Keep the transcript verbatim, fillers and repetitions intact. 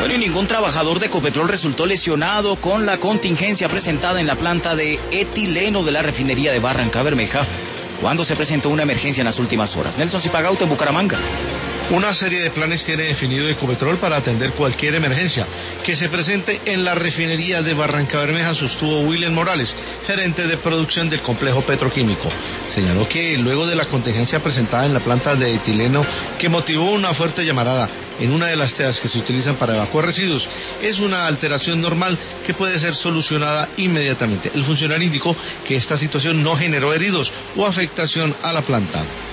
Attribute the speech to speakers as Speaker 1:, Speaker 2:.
Speaker 1: Bueno, y ningún trabajador de Ecopetrol resultó lesionado con la contingencia presentada en la planta de etileno de la refinería de Barranca Bermeja, cuando se presentó una emergencia en las últimas horas. Nelson Zipagauta, en Bucaramanga.
Speaker 2: Una serie de planes tiene definido Ecopetrol para atender cualquier emergencia que se presente en la refinería de Barranca Bermeja, sostuvo William Morales, gerente de producción del complejo petroquímico. Señaló que luego de la contingencia presentada en la planta de etileno, que motivó una fuerte llamarada en una de las teas que se utilizan para evacuar residuos, es una alteración normal que puede ser solucionada inmediatamente. El funcionario indicó que esta situación no generó heridos o afectación a la planta.